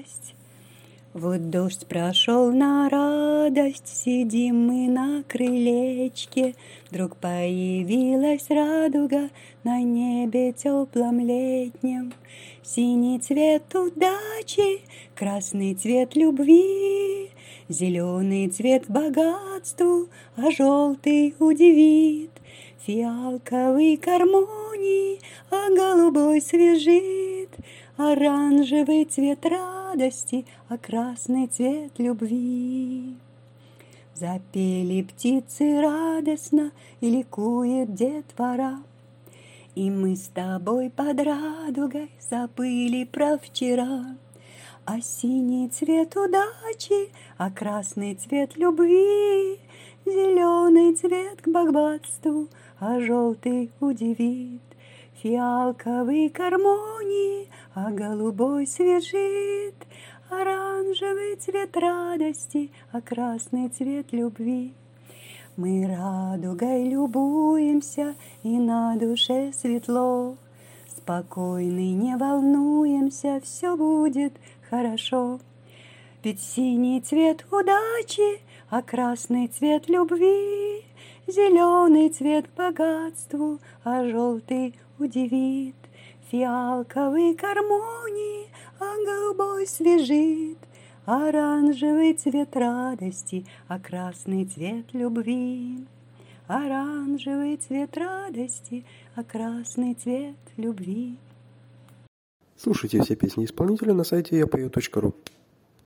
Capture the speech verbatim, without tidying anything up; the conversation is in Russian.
радость. Вот дождь прошел на радость, сидим мы на крылечке. Вдруг появилась радуга на небе теплом летнем. Синий цвет удачи, красный цвет любви, зеленый цвет богатству, а желтый удивит. Фиалковый к гармонии, а голубой свежит. Оранжевый цвет радости, а красный цвет любви. Запели птицы радостно, и ликует детвора. И мы с тобой под радугой забыли про вчера. А синий цвет удачи, а красный цвет любви, зеленый цвет к богатству, а желтый удивит. Фиалковый к гармонии, а голубой свежит. Оранжевый цвет радости, а красный цвет любви. Мы радугой любуемся, и на душе светло. Спокойны, не волнуемся, все будет хорошо. Ведь синий цвет удачи, а красный цвет любви, зеленый цвет к богатству, а желтый удивит. Фиалковый к гармонии, а голубой свежит. Оранжевый цвет радости, а красный цвет любви. Оранжевый цвет радости, а красный цвет любви. Слушайте все песни исполнителя на сайте я пою точка ру.